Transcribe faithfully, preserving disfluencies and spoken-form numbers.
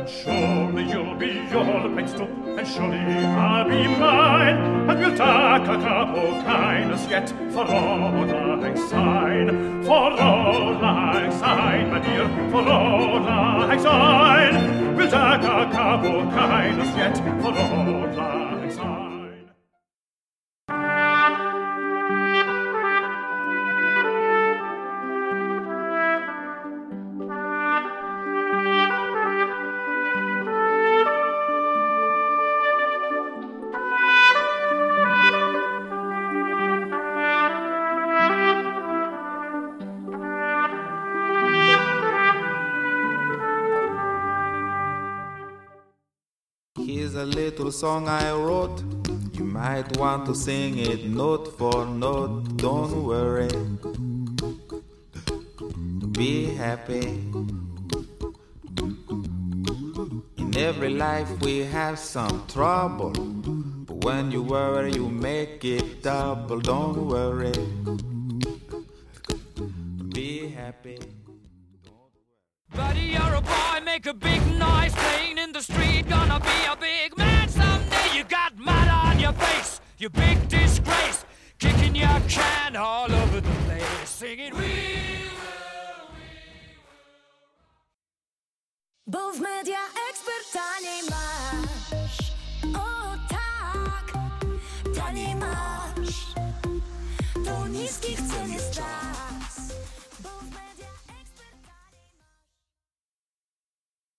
surely you'll be your prince too, and surely I'll be mine, and we'll take a cup of kindness yet for all lang syne, for all lang syne, my dear, for all lang syne. We'll take a cup of kindness yet for all lang syne. Here's a little song I wrote. You might want to sing it note for note. Don't worry, be happy. In every life we have some trouble, but when you worry you make it double. Don't worry, be happy. Buddy, you're a boy, make a big noise playing in the street. Gonna be a big man someday. You got mud on your face, you big disgrace. Kicking your can all over the place, singing we will, we will. Bo w media ekspert taniej masz. O tak, taniej